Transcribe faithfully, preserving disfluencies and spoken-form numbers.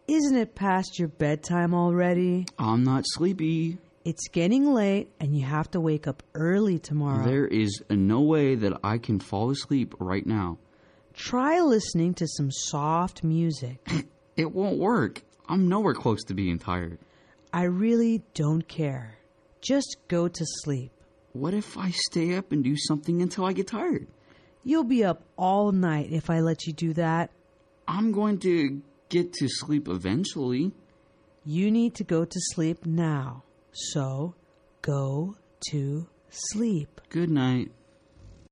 Isn't it past your bedtime already? I'm not sleepy. It's getting late and you have to wake up early tomorrow. There is no way that I can fall asleep right now. Try listening to some soft music. It won't work. I'm nowhere close to being tired. I really don't care. Just go to sleep. What if I stay up and do something until I get tired? You'll be up all night if I let you do that. I'm going to get to sleep eventually. You need to go to sleep now. So, go to sleep. Good night.